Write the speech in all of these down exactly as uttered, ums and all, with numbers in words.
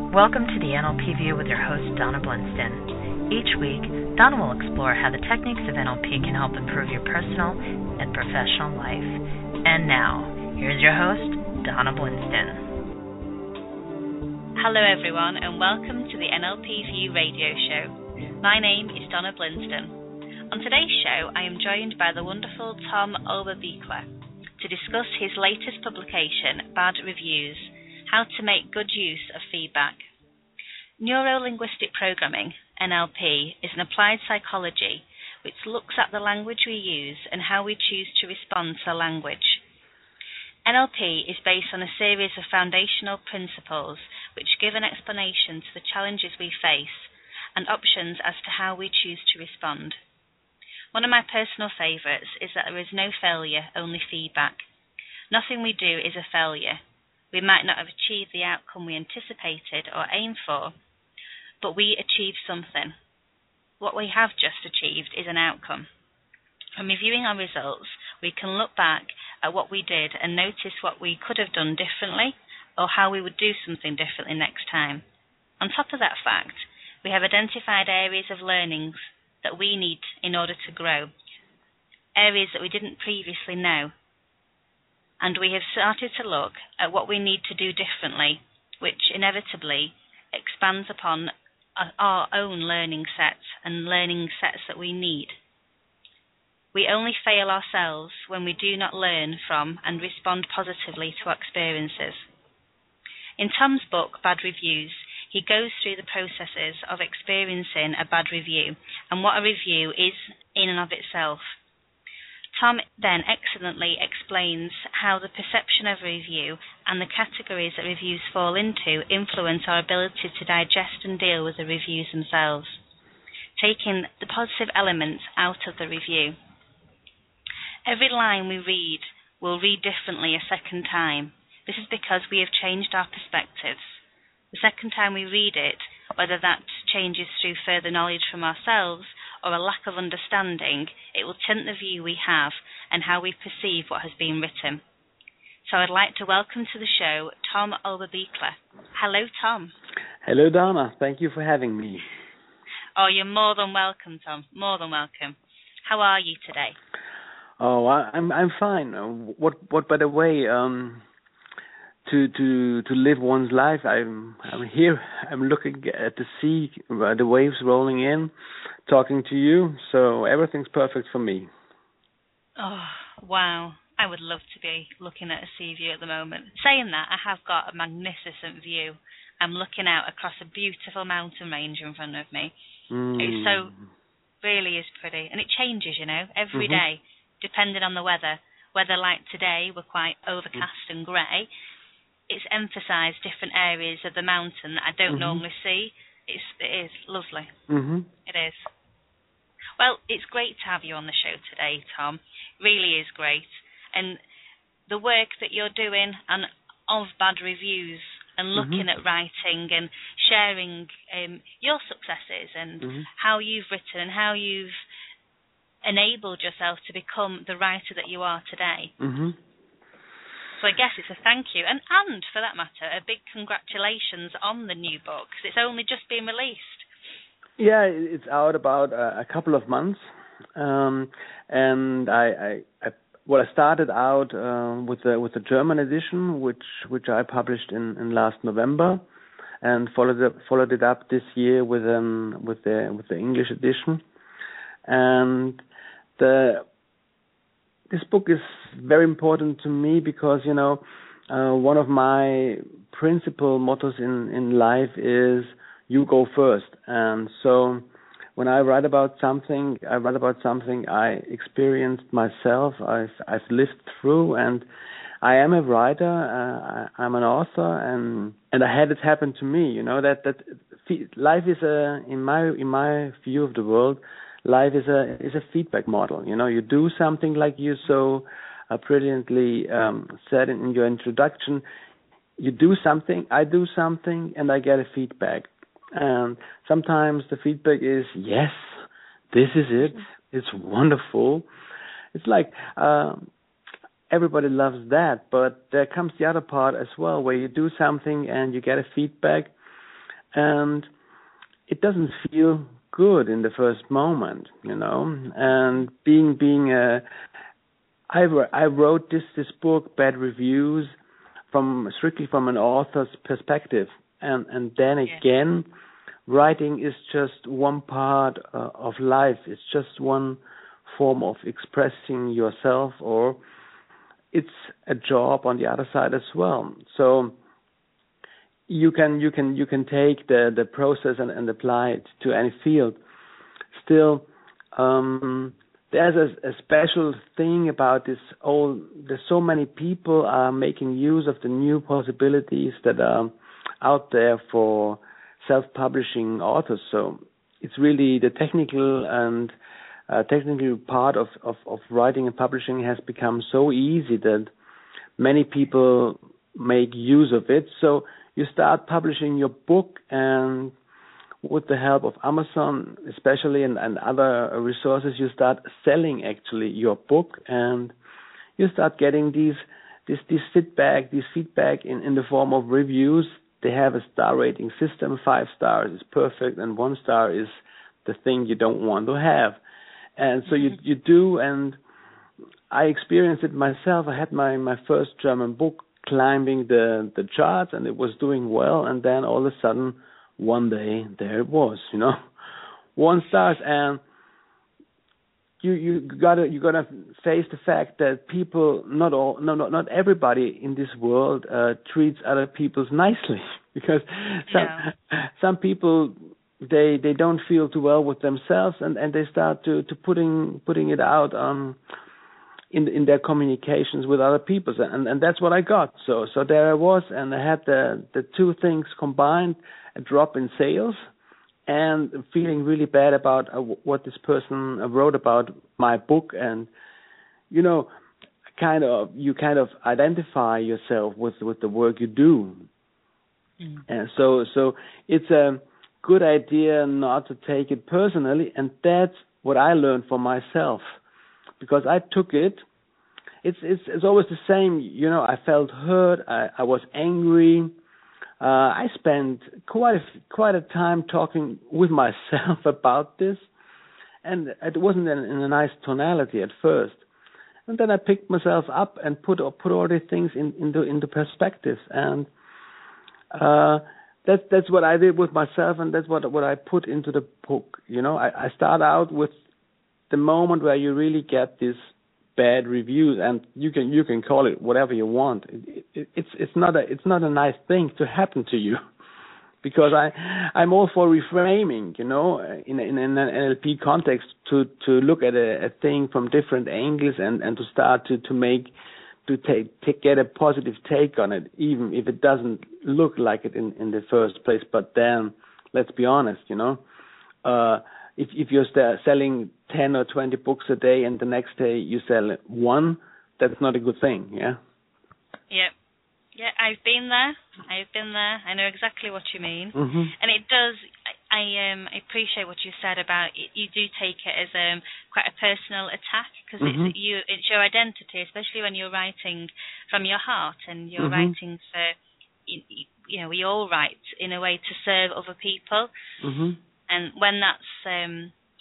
Welcome to the N L P View with your host, Donna Blinston. Each week, Donna will explore how the techniques of N L P can help improve your personal and professional life. And now, here's your host, Donna Blinston. Hello everyone, and welcome to the N L P View radio show. My name is Donna Blinston. On today's show, I am joined by the wonderful Tom Oberbichler to discuss his latest publication, Bad Reviews: How to Make Good Use of Feedback. Neuro-linguistic programming, N L P, is an applied psychology which looks at the language we use and how we choose to respond to language. N L P is based on a series of foundational principles which give an explanation to the challenges we face and options as to how we choose to respond. One of my personal favourites is that there is no failure, only feedback. Nothing we do is a failure. We might not have achieved the outcome we anticipated or aimed for, but we achieved something. What we have just achieved is an outcome. From reviewing our results, we can look back at what we did and notice what we could have done differently or how we would do something differently next time. On top of that fact, we have identified areas of learnings that we need in order to grow, areas that we didn't previously know. And we have started to look at what we need to do differently, which inevitably expands upon our own learning sets and learning sets that we need. We only fail ourselves when we do not learn from and respond positively to our experiences. In Tom's book, Bad Reviews, he goes through the processes of experiencing a bad review and what a review is in and of itself. Tom then excellently explains how the perception of a review and the categories that reviews fall into influence our ability to digest and deal with the reviews themselves, taking the positive elements out of the review. Every line we read will read differently a second time. This is because we have changed our perspectives. The second time we read it, whether that changes through further knowledge from ourselves or a lack of understanding, it will tint the view we have and how we perceive what has been written. So I'd like to welcome to the show Tom Oberbichler. Hello, Tom. Hello, Donna. Thank you for having me. Oh, you're more than welcome, Tom. More than welcome. How are you today? Oh, I, I'm I'm fine. Uh, What what better way um, to to to live one's life? I'm I'm here. I'm looking at the sea, uh, the waves rolling in, talking to you. So everything's perfect for me. Oh, wow. I would love to be looking at a sea view at the moment. Saying that, I have got a magnificent view. I'm looking out across a beautiful mountain range in front of me. Mm. It's so, really is pretty. And it changes, you know, every Mm-hmm. day, depending on the weather. Weather like today, we're quite overcast mm. and grey. It's emphasised different areas of the mountain that I don't mm-hmm. normally see. It's, it is lovely. Mm-hmm. It is. Well, it's great to have you on the show today, Tom. Really is great. And the work that you're doing and of Bad Reviews and looking mm-hmm. at writing and sharing um, your successes and mm-hmm. how you've written and how you've enabled yourself to become the writer that you are today. Mm-hmm. So I guess it's a thank you. And, and, for that matter, a big congratulations on the new book, 'cause it's only just been released. Yeah, it's out about a, a couple of months. Um, and I, I, I, well, I started out uh, with the with the German edition, which which I published in, in last November, and followed it, followed it up this year with um with the with the English edition. And the this book is very important to me because, you know, uh, one of my principal mottos in, in life is you go first. And so when I write about something, I write about something I experienced myself, I've, I've lived through, and I am a writer, uh, I, I'm an author, and, and I had it happen to me, you know, that, that life is a, in my, in my view of the world, life is a is a feedback model. You know, you do something like you so uh, brilliantly um, said in, in your introduction. You do something, I do something, and I get a feedback. And sometimes the feedback is, yes, this is it. It's wonderful. It's like uh, everybody loves that, but there comes the other part as well, where you do something and you get a feedback, and it doesn't feel good in the first moment, you know. And being being a, I I wrote this this book, Bad Reviews, from strictly from an author's perspective, and and then yeah. again, writing is just one part uh, of life. It's just one form of expressing yourself, or it's a job on the other side as well. So you can you can you can take the the process and, and apply it to any field. Still, um, there's a, a special thing about this. All there's so many people are making use of the new possibilities that are out there for self-publishing authors. So it's really the technical and uh, technical part of, of, of writing and publishing has become so easy that many people make use of it. So you start publishing your book, and with the help of Amazon especially and, and other resources, you start selling actually your book, and you start getting these this this feedback, this feedback in, in the form of reviews. They have a star rating system. Five stars is perfect, and one star is the thing you don't want to have. And so you you do, and I experienced it myself. I had my, my first German book climbing the, the charts, and it was doing well, and then all of a sudden, one day, there it was, you know, one stars, and you you gotta you gotta face the fact that people, not all, no, not not everybody in this world uh, treats other people nicely, because some yeah. some people they they don't feel too well with themselves, and, and they start to, to putting putting it out on in in their communications with other people, and and that's what I got. So so there I was, and I had the the two things combined: a drop in sales, and feeling really bad about uh, what this person wrote about my book. And you know, kind of you kind of identify yourself with with the work you do, mm. and so so it's a good idea not to take it personally, and that's what I learned for myself, because I took it. It's it's it's always the same, you know. I felt hurt. I, I was angry. Uh, I spent quite a, quite a time talking with myself about this, and it wasn't in, in a nice tonality at first. And then I picked myself up and put put all these things in, into into perspective, and uh, that's that's what I did with myself, and that's what what I put into the book. You know, I, I start out with the moment where you really get this bad reviews, and you can you can call it whatever you want. It, it, it's it's not a it's not a nice thing to happen to you, because I I'm all for reframing, you know, in in, in an N L P context, to, to look at a, a thing from different angles, and, and to start to, to make to take to get a positive take on it, even if it doesn't look like it in, in the first place. But then let's be honest, you know. Uh, If if you're st- selling ten or twenty books a day, and the next day you sell one, that's not a good thing, yeah? Yeah. Yeah, I've been there. I've been there. I know exactly what you mean. Mm-hmm. And it does, I, I um I appreciate what you said about it. You do take it as um quite a personal attack, because mm-hmm. it's you it's your identity, especially when you're writing from your heart, and you're mm-hmm. writing for, you, you know, we all write in a way to serve other people. Mm-hmm. And when that's, um,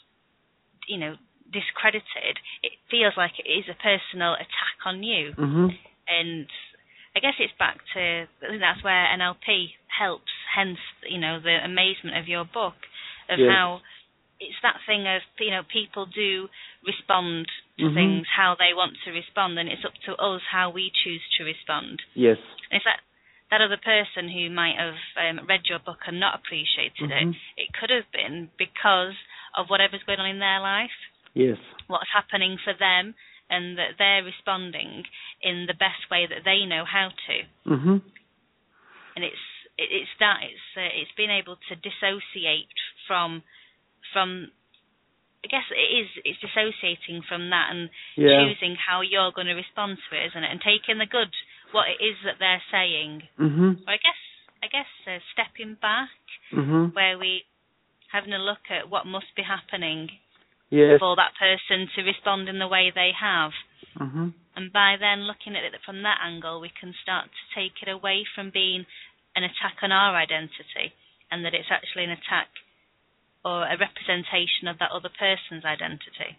you know, discredited, it feels like it is a personal attack on you. Mm-hmm. And I guess it's back to, I think that's where N L P helps, hence, you know, the amazement of your book, of yes. how it's that thing of, you know, people do respond to mm-hmm. things how they want to respond, and it's up to us how we choose to respond. Yes. And it's that that other person who might have um, read your book and not appreciated mm-hmm. it, it could have been because of whatever's going on in their life. Yes. What's happening for them, and that they're responding in the best way that they know how to. Mm-hmm. And it's it, it's that it's uh, it's being able to dissociate from from. I guess it is it's dissociating from that, and yeah. choosing how you're going to respond to it, isn't it? And taking the good, what it is that they're saying. Mm-hmm. Or I guess I guess uh, stepping back, mm-hmm. where we having a look at what must be happening yes. for that person to respond in the way they have. Mm-hmm. And by then looking at it from that angle, we can start to take it away from being an attack on our identity, and that it's actually an attack or a representation of that other person's identity.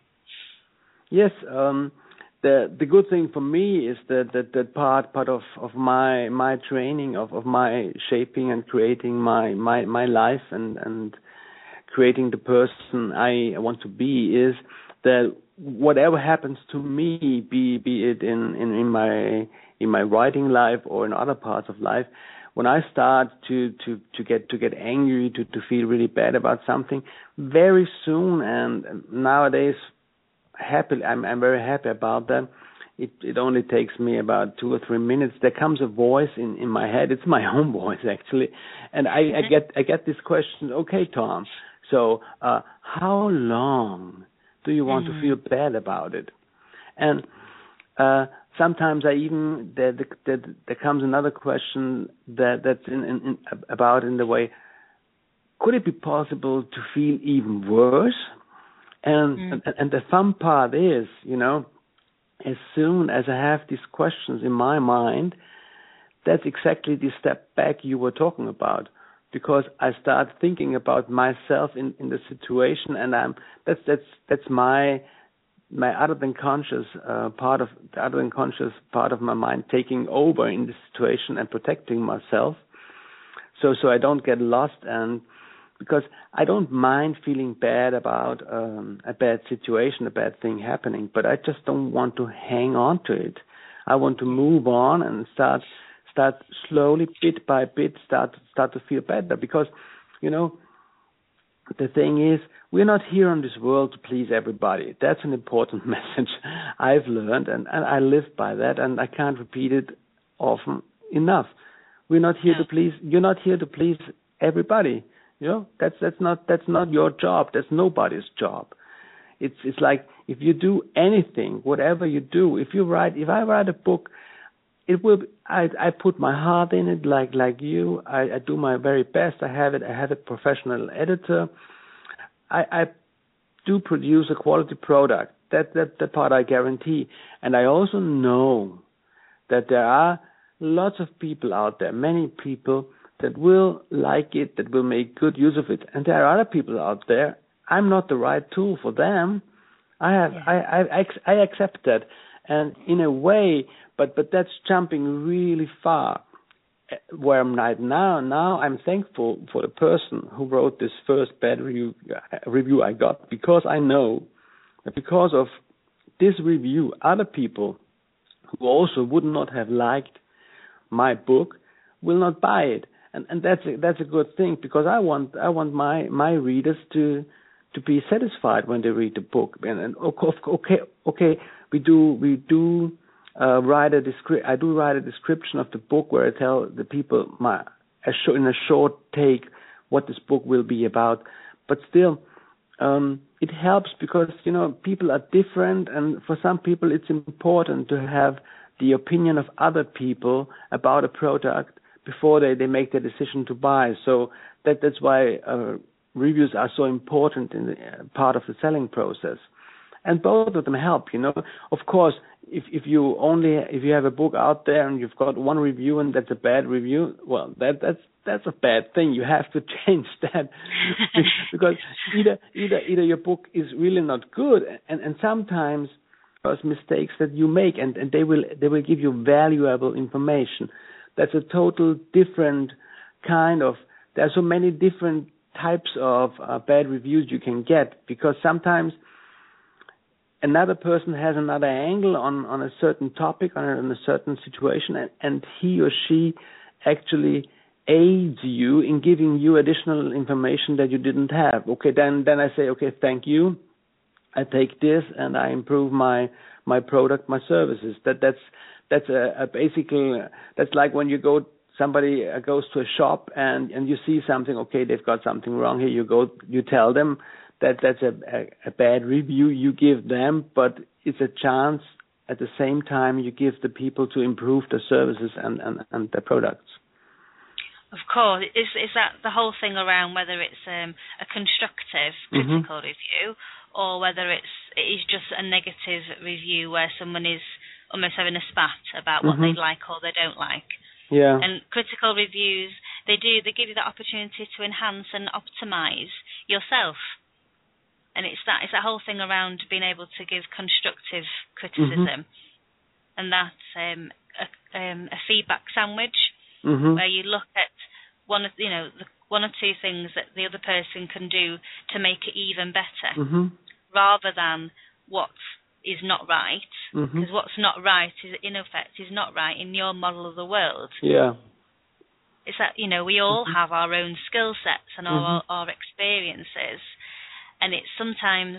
Yes, um, the the good thing for me is that that, that part part of, of my my training of, of my shaping and creating my, my, my life and, and creating the person I want to be is that whatever happens to me, be be it in, in, in my in my writing life or in other parts of life, when I start to, to, to get to get angry, to, to feel really bad about something, very soon and nowadays, happily, I'm I'm very happy about that. It it only takes me about two or three minutes. There comes a voice in, in my head. It's my own voice actually, and I, I get I get this question. Okay, Tom. So uh, how long do you want mm-hmm. to feel bad about it? And uh, sometimes I even there, there there comes another question that that's in, in, in about in the way. Could it be possible to feel even worse? And, mm. and and the fun part is, you know, as soon as I have these questions in my mind, that's exactly the step back you were talking about, because I start thinking about myself in, in the situation, and I'm that's that's that's my my other than conscious uh, part of the other than conscious part of my mind taking over in the situation and protecting myself, so so I don't get lost. And because I don't mind feeling bad about um, a bad situation, a bad thing happening, but I just don't want to hang on to it. I want to move on and start start slowly, bit by bit, start start to feel better. Because, you know, the thing is, we're not here on this world to please everybody. That's an important message I've learned, and, and I live by that, and I can't repeat it often enough. We're not here to please. You're not here to please everybody. You know, that's that's not that's not your job. That's nobody's job. It's it's like if you do anything, whatever you do, if you write, if I write a book, it will. Be, I I put my heart in it, like like you. I, I do my very best. I have it. I have a professional editor. I, I do produce a quality product. That that that part I guarantee. And I also know that there are lots of people out there, many people that will like it, that will make good use of it. And there are other people out there, I'm not the right tool for them. I have, yeah. I, I, I accept that. And in a way, but, but that's jumping really far. Where I'm right now, now I'm thankful for the person who wrote this first bad review, uh, review I got, because I know that because of this review, other people who also would not have liked my book will not buy it. And, and that's a, that's a good thing, because I want I want my, my readers to to be satisfied when they read the book. And, and okay okay we do we do uh, write a descri- I do write a description of the book where I tell the people my a sh- in a short take what this book will be about. But still, um, it helps because you know people are different, and for some people it's important to have the opinion of other people about a product before they, they make their decision to buy. So that that's why uh, reviews are so important in the, uh, part of the selling process. And both of them help, you know. Of course, if if you only if you have a book out there and you've got one review and that's a bad review, well, that that's that's a bad thing. You have to change that because either either either your book is really not good, and and sometimes those mistakes that you make, and, and they will they will give you valuable information. That's a total different kind of. There are so many different types of uh, bad reviews you can get, because sometimes another person has another angle on, on a certain topic, on a, on a certain situation, and, and he or she actually aids you in giving you additional information that you didn't have. Okay, then then I say, okay, thank you. I take this and I improve my my product, my services. That that's that's a, a basically that's like when you go somebody goes to a shop and, and you see something. Okay, they've got something wrong here. You go, you tell them that that's a, a, a bad review. You give them, but it's a chance at the same time you give the people to improve their services and, and, and their products. Of course, is is that the whole thing around whether it's um, a constructive critical mm-hmm. review, or whether it's it is just a negative review where someone is almost having a spat about what mm-hmm. they like or they don't like. Yeah. And critical reviews they do, they give you that opportunity to enhance and optimize yourself. And it's that, it's that whole thing around being able to give constructive criticism, mm-hmm. and that um, a, um, a feedback sandwich, mm-hmm. where you look at one of, you know, the, one or two things that the other person can do to make it even better, mm-hmm. rather than what is not right, because mm-hmm. what's not right is, in effect, is not right in your model of the world. Yeah. It's that, you know, we all mm-hmm. have our own skill sets and mm-hmm. our, our experiences. And it's sometimes,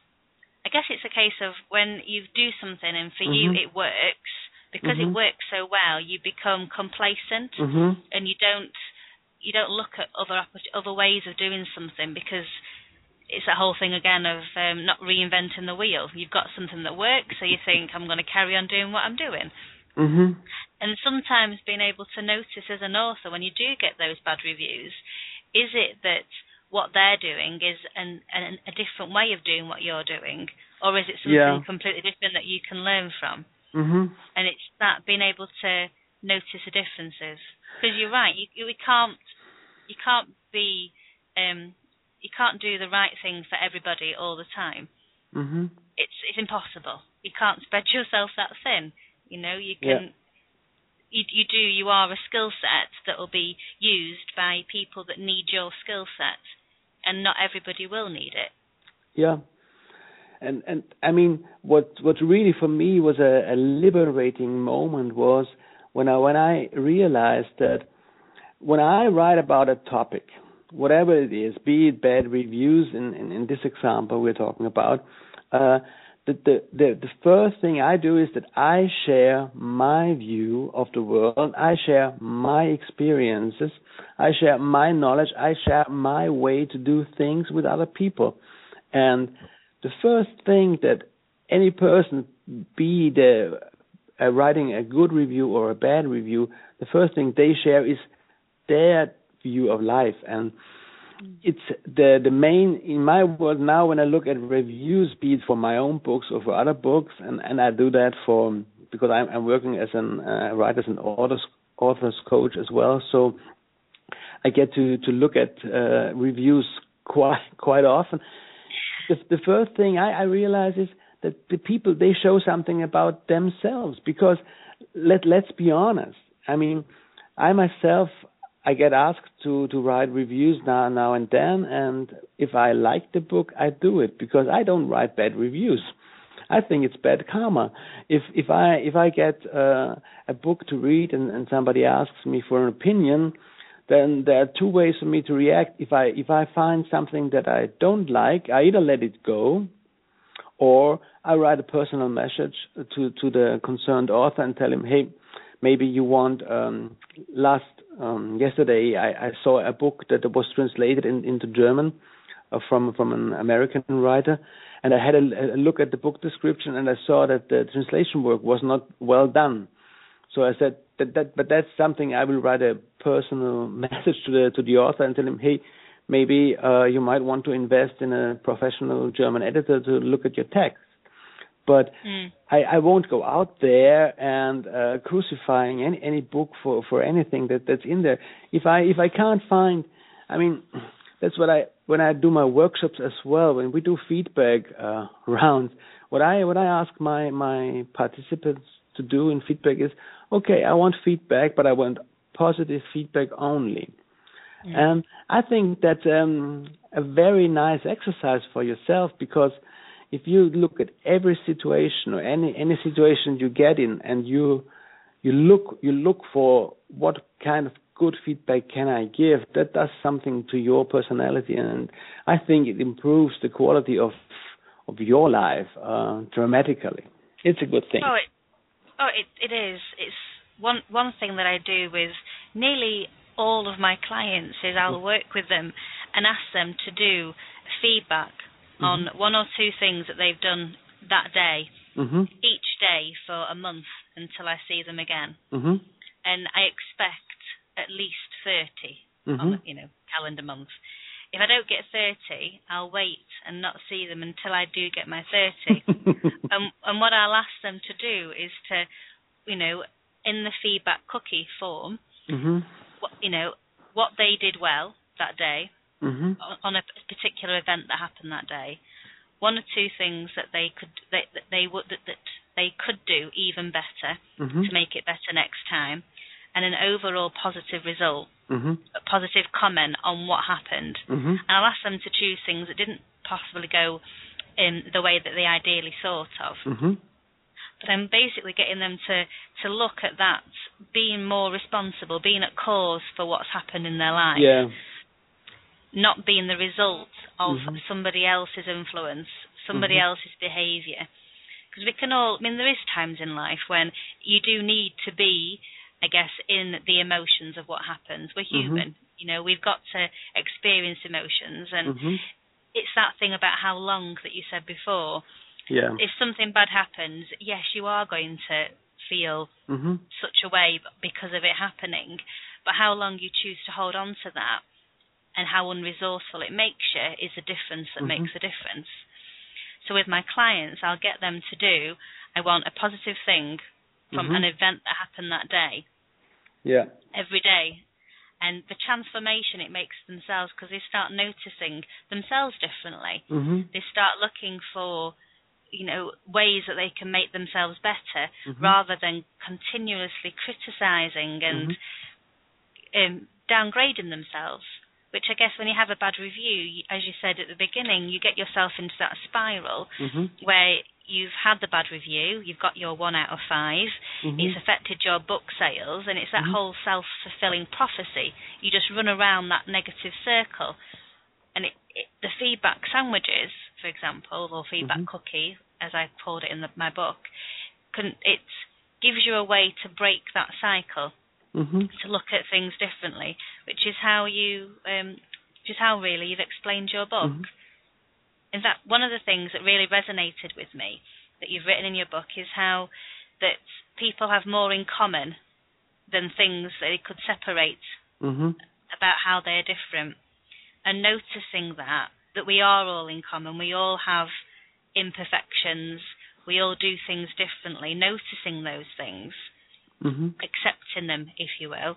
I guess it's a case of when you do something and for mm-hmm. you it works, because mm-hmm. it works so well, you become complacent, mm-hmm. and you don't you don't look at other other ways of doing something, because it's that whole thing again of um, not reinventing the wheel. You've got something that works, so you think, I'm going to carry on doing what I'm doing. Mm-hmm. And sometimes being able to notice as an author, when you do get those bad reviews, is it that what they're doing is an, an, a different way of doing what you're doing, or is it something yeah. completely different that you can learn from? Mm-hmm. And it's that, being able to notice the differences. Because you're right, you, you we can't you can't be um, you can't do the right thing for everybody all the time. Mm-hmm. It's it's impossible. You can't spread yourself that thin. You know, you can. Yeah. You, you do. You are a skill set that will be used by people that need your skill set. And not everybody will need it. Yeah, and and I mean, what what really for me was a, a liberating moment was when I when I realized that when I write about a topic, whatever it is, be it bad reviews in in, in this example we're talking about, uh, the, the the the first thing I do is that I share my view of the world, I share my experiences, I share my knowledge, I share my way to do things with other people. And the first thing that any person, be the uh, writing a good review or a bad review, the first thing they share is their view of life. And it's the the main, in my world now, when I look at reviews, be it for my own books or for other books, and, and I do that for, because I'm, I'm working as an uh, writer, as an author's, author's coach as well, so I get to, to look at uh, reviews quite quite often. The, the first thing I, I realize is that the people, they show something about themselves, because let, let's be honest. I mean, I myself, I get asked to, to write reviews now, now and then, and if I like the book, I do it, because I don't write bad reviews. I think it's bad karma. If if I if I get uh, a book to read and, and somebody asks me for an opinion, then there are two ways for me to react. If I if I find something that I don't like, I either let it go, or I write a personal message to, to the concerned author and tell him, hey, maybe you want um, last um, yesterday I, I saw a book that was translated in, into German uh, from from an American writer, and I had a, a look at the book description, and I saw that the translation work was not well done. So I said that, that but that's something I will write a personal message to the to the author and tell him, hey, maybe uh, you might want to invest in a professional German editor to look at your text. But mm. I, I won't go out there and uh, crucifying any, any book for, for anything that, that's in there. If I if I can't find, I mean, that's what I when I do my workshops as well. When we do feedback uh, rounds, what I what I ask my my participants to do in feedback is, okay, I want feedback, but I want positive feedback only. Mm. And I think that's um, a very nice exercise for yourself, because if you look at every situation or any any situation you get in, and you you look you look for what kind of good feedback can I give, that does something to your personality, and I think it improves the quality of of your life uh, dramatically. It's a good thing. Oh, it, oh, it it is. It's one one thing that I do with nearly all of my clients is I'll work with them and ask them to do feedback mm-hmm. on one or two things that they've done that day, mm-hmm. each day for a month until I see them again. Mm-hmm. And I expect at least thirty mm-hmm. on the, you know, calendar month. If I don't get thirty, I'll wait and not see them until I do get my thirty. and, and what I'll ask them to do is to, you know, in the feedback cookie form, mm-hmm. you know, what they did well that day, mm-hmm. on a particular event that happened that day, one or two things that they could that, that they would that, that they could do even better mm-hmm. to make it better next time, and an overall positive result, mm-hmm. a positive comment on what happened. Mm-hmm. And I'll ask them to choose things that didn't possibly go in the way that they ideally thought of. Mm-hmm. But I'm basically getting them to, to look at that, being more responsible, being at cause for what's happened in their life. Yeah. Not being the result of mm-hmm. somebody else's influence, somebody mm-hmm. else's behaviour. Because we can all, I mean, there is times in life when you do need to be, I guess, in the emotions of what happens. We're human. Mm-hmm. You know, we've got to experience emotions. And mm-hmm. it's that thing about how long that you said before. Yeah. If something bad happens, yes, you are going to feel mm-hmm. such a way because of it happening. But how long you choose to hold on to that and how unresourceful it makes you is the difference that mm-hmm. makes a difference. So with my clients, I'll get them to do, I want a positive thing from mm-hmm. an event that happened that day. Yeah. Every day. And the transformation it makes themselves, because they start noticing themselves differently. Mm-hmm. They start looking for, you know, ways that they can make themselves better mm-hmm. rather than continuously criticising and mm-hmm. um, downgrading themselves. Which I guess when you have a bad review, as you said at the beginning, you get yourself into that spiral mm-hmm. where you've had the bad review, you've got your one out of five, mm-hmm. it's affected your book sales, and it's that mm-hmm. whole self-fulfilling prophecy. You just run around that negative circle. And it, it, the feedback sandwiches, for example, or feedback mm-hmm. cookie, as I called it in the, my book, can, it gives you a way to break that cycle. Mm-hmm. To look at things differently, which is how you, um, which is how really you've explained your book. Mm-hmm. In fact, one of the things that really resonated with me that you've written in your book is how that people have more in common than things that they could separate mm-hmm. about how they're different, and noticing that that we are all in common, we all have imperfections, we all do things differently. Noticing those things. Mm-hmm. accepting them, if you will,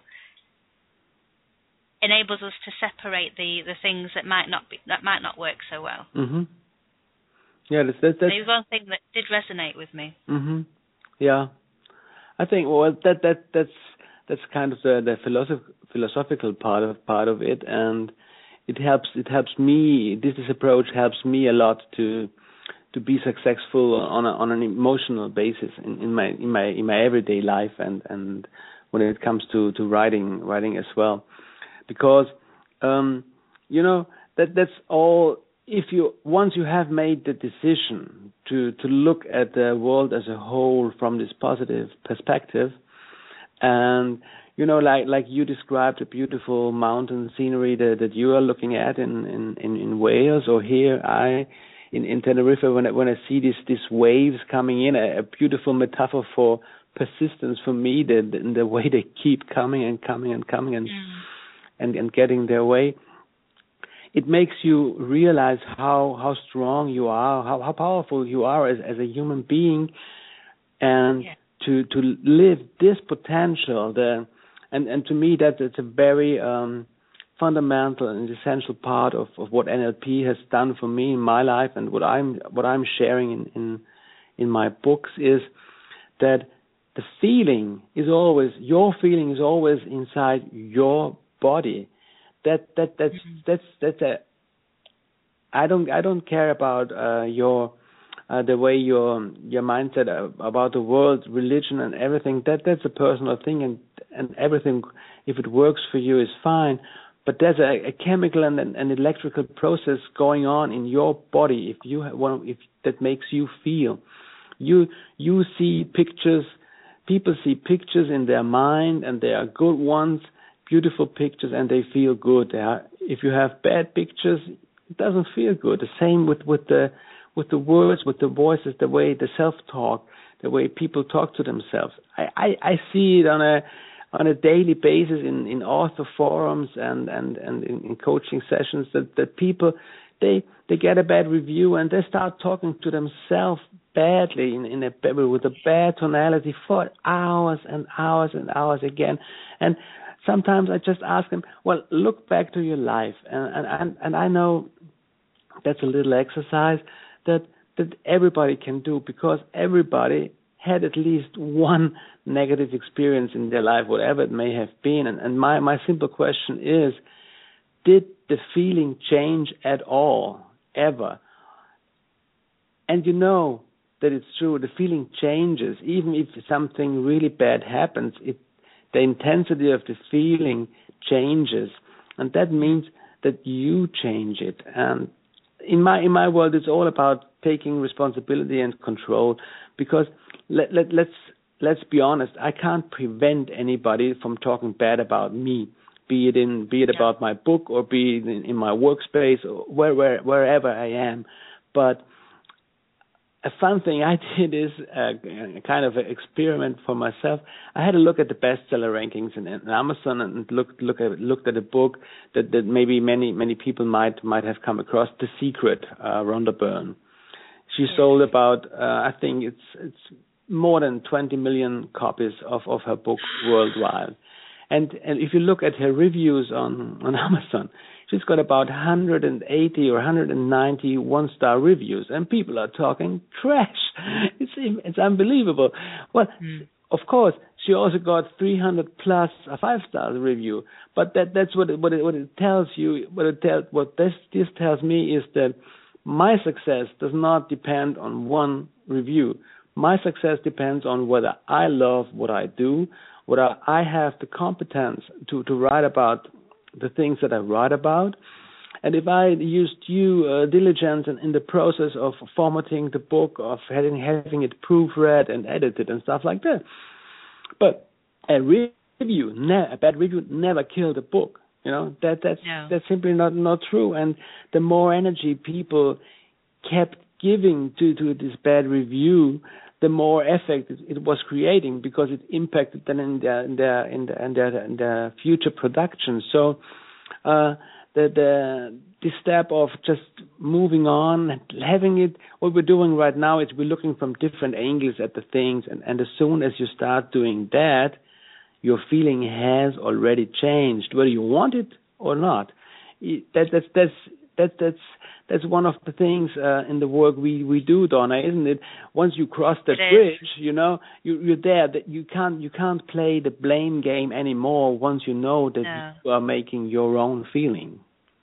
enables us to separate the, the things that might not be that might not work so well. Mm-hmm. Yeah, that's that's, that's so one thing that did resonate with me. Mm-hmm. Yeah, I think well that that that's that's kind of the, the philosoph- philosophical part of part of it, and it helps it helps me. This, this approach helps me a lot to. to be successful on a, on an emotional basis in, in my in my in my everyday life and, and when it comes to, to writing writing as well, because um, you know that that's all. If you once you have made the decision to, to look at the world as a whole from this positive perspective, and you know like like you described the beautiful mountain scenery that, that you are looking at in, in, in, in Wales, or here I. In, in Tenerife, when I, when I see these these waves coming in, a, a beautiful metaphor for persistence for me, the, the, the way they keep coming and coming and coming and, mm. and and getting their way. It makes you realize how, how strong you are, how, how powerful you are as, as a human being, and yeah. to to live this potential. The and, and to me that it's a very um, fundamental and essential part of, of what N L P has done for me in my life, and what I'm what I'm sharing in, in in my books is that the feeling is always your feeling is always inside your body. That that that's mm-hmm. that's that's a I don't I don't care about uh, your uh, the way your your mindset about the world, religion, and everything. That that's a personal thing, and and everything, if it works for you, is fine. But there's a, a chemical and an, an electrical process going on in your body. If you have one, if that makes you feel, you you see pictures. People see pictures in their mind, and they are good ones, beautiful pictures, and they feel good. They are, if you have bad pictures, it doesn't feel good. The same with, with the with the words, with the voices, the way the self-talk, the way people talk to themselves. I, I, I see it on a on a daily basis in, in author forums and, and, and in, in coaching sessions that, that people, they they get a bad review and they start talking to themselves badly in, in a with a bad tonality for hours and hours and hours again. And sometimes I just ask them, well, look back to your life. And, and, and I know that's a little exercise that, that everybody can do, because everybody had at least one negative experience in their life, whatever it may have been. And, and my, my simple question is, did the feeling change at all, ever? And you know that it's true, the feeling changes. Even if something really bad happens, it, the intensity of the feeling changes. And that means that you change it. And in my in my world, it's all about taking responsibility and control, because let, let, let's let's be honest, I can't prevent anybody from talking bad about me, be it in be it yeah. about my book, or be it in, in my workspace, or where, where wherever I am. But a fun thing I did is a, a kind of an experiment for myself. I had a look at the bestseller rankings in, in Amazon and looked look at looked at a book that, that maybe many many people might might have come across, The Secret, uh, Rhonda Byrne. She yeah. sold about uh, I think it's it's more than twenty million copies of, of her book worldwide. And and if you look at her reviews on, on Amazon, she's got about one hundred eighty or one hundred ninety one-star reviews, and people are talking trash. It's it's unbelievable. Well, mm. of course, she also got three hundred plus a five-star review, but that that's what it, what it, what it tells you. What it tell, what this this tells me is that my success does not depend on one review. My success depends on whether I love what I do, whether I have the competence to, to write about the things that I write about, and if I used due uh, diligence in, in the process of formatting the book, of having, having it proofread and edited and stuff like that. But a review, ne- a bad review, never killed a book. You know that that's no. that's simply not not true. And the more energy people kept giving to, to this bad review, the more effect it, it was creating, because it impacted them in their in their in their, in their, in their future production. So uh, the the the step of just moving on and having it, what we're doing right now is we're looking from different angles at the things, and, and as soon as you start doing that, your feeling has already changed, whether you want it or not. That that's that's that that's That's one of the things uh, in the work we, we do, Donna, isn't it? Once you cross that bridge, you know, you, you're there. That you can't you can't play the blame game anymore. Once you know that no. you are making your own feeling.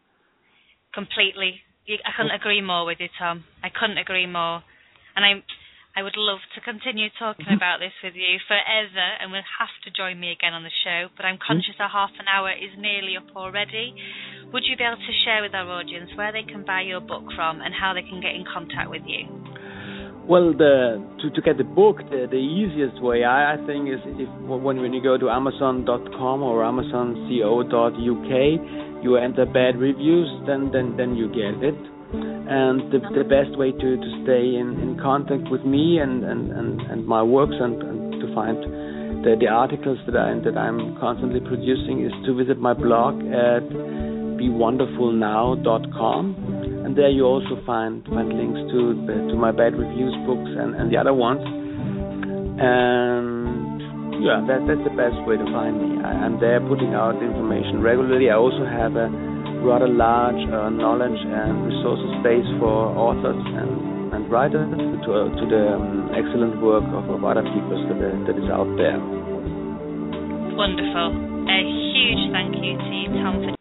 Completely, I couldn't agree more with you, Tom. I couldn't agree more, and I I would love to continue talking about this with you forever, and we'll have to join me again on the show. But I'm conscious our half an hour is nearly up already. Would you be able to share with our audience where they can buy your book from and how they can get in contact with you? Well, the, to, to get the book, the, the easiest way, I, I think, is if when, when you go to amazon dot com or amazon co dot u k, you enter bad reviews, then then, then you get it. And the, the best way to, to stay in, in contact with me and, and, and, and my works, and, and to find the, the articles that, I, that I'm constantly producing, is to visit my blog at be wonderful now dot com, and there you also find find links to the, to my bad reviews books and, and the other ones. And yeah, that that's the best way to find me. I, I'm there putting out information regularly. I also have a rather large uh, knowledge and resources space for authors and, and writers to uh, to the um, excellent work of, of other people that, uh, that is out there. Wonderful. A huge thank you to you, Tom, for